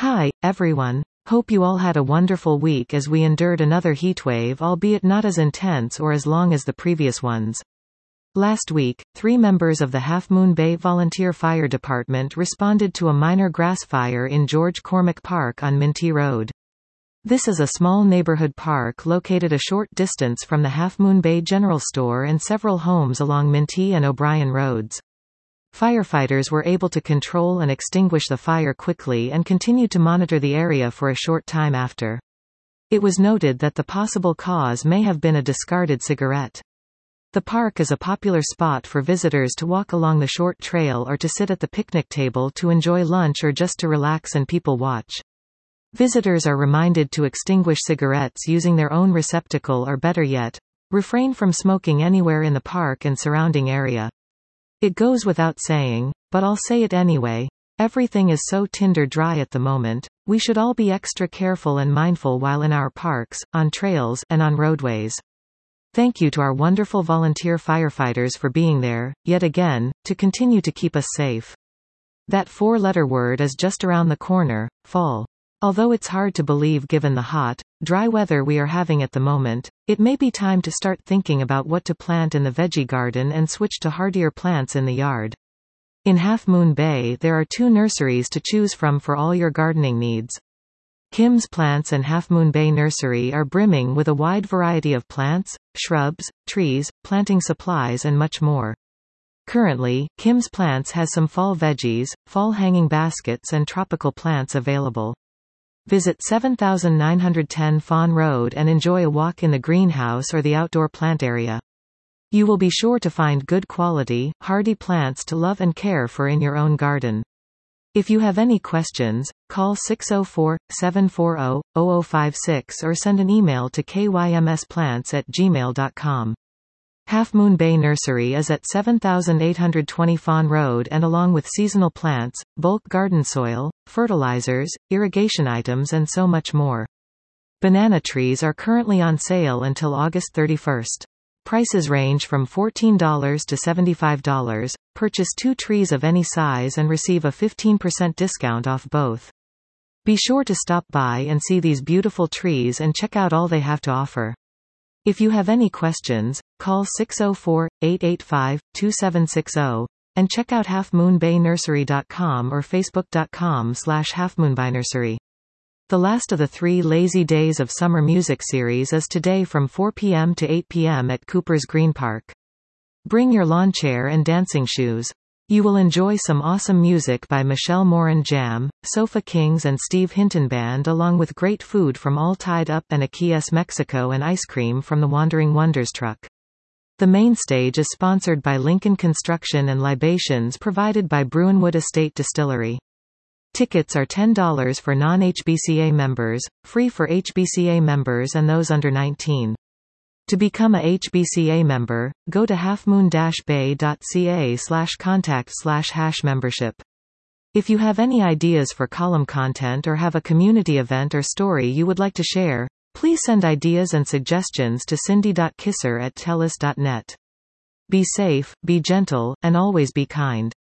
Hi, everyone. Hope you all had a wonderful week as we endured another heatwave, albeit not as intense or as long as the previous ones. Last week, 3 members of the Half Moon Bay Volunteer Fire Department responded to a minor grass fire in George Cormack Park on Minty Road. This is a small neighborhood park located a short distance from the Half Moon Bay General Store and several homes along Minty and O'Brien Roads. Firefighters were able to control and extinguish the fire quickly and continued to monitor the area for a short time after. It was noted that the possible cause may have been a discarded cigarette. The park is a popular spot for visitors to walk along the short trail or to sit at the picnic table to enjoy lunch or just to relax and people watch. Visitors are reminded to extinguish cigarettes using their own receptacle or better yet, refrain from smoking anywhere in the park and surrounding area. It goes without saying, but I'll say it anyway. Everything is so tinder dry at the moment. We should all be extra careful and mindful while in our parks, on trails, and on roadways. Thank you to our wonderful volunteer firefighters for being there, yet again, to continue to keep us safe. That 4-letter word is just around the corner, fall. Although it's hard to believe given the hot, dry weather we are having at the moment, it may be time to start thinking about what to plant in the veggie garden and switch to hardier plants in the yard. In Half Moon Bay there are 2 nurseries to choose from for all your gardening needs. Kim's Plants and Half Moon Bay Nursery are brimming with a wide variety of plants, shrubs, trees, planting supplies and much more. Currently, Kim's Plants has some fall veggies, fall hanging baskets and tropical plants available. Visit 7910 Fawn Road and enjoy a walk in the greenhouse or the outdoor plant area. You will be sure to find good quality, hardy plants to love and care for in your own garden. If you have any questions, call 604-740-0056 or send an email to kymsplants@gmail.com. Half Moon Bay Nursery is at 7820 Fawn Road and along with seasonal plants, bulk garden soil, fertilizers, irrigation items and so much more. Banana trees are currently on sale until August 31st. Prices range from $14 to $75. Purchase 2 trees of any size and receive a 15% discount off both. Be sure to stop by and see these beautiful trees and check out all they have to offer. If you have any questions, call 604-885-2760, and check out halfmoonbaynursery.com or facebook.com/halfmoonbaynursery. The last of the 3 Lazy Days of Summer music series is today from 4 p.m. to 8 p.m. at Cooper's Green Park. Bring your lawn chair and dancing shoes. You will enjoy some awesome music by Michelle Moran Jam, Sofa Kings and Steve Hinton Band along with great food from All Tied Up and Akias Mexico and ice cream from the Wandering Wonders truck. The main stage is sponsored by Lincoln Construction and libations provided by Bruinwood Estate Distillery. Tickets are $10 for non-HBCA members, free for HBCA members and those under 19. To become a HBCA member, go to halfmoon-bay.ca/contact/membership. If you have any ideas for column content or have a community event or story you would like to share, please send ideas and suggestions to cindy.kisser@telus.net. Be safe, be gentle, and always be kind.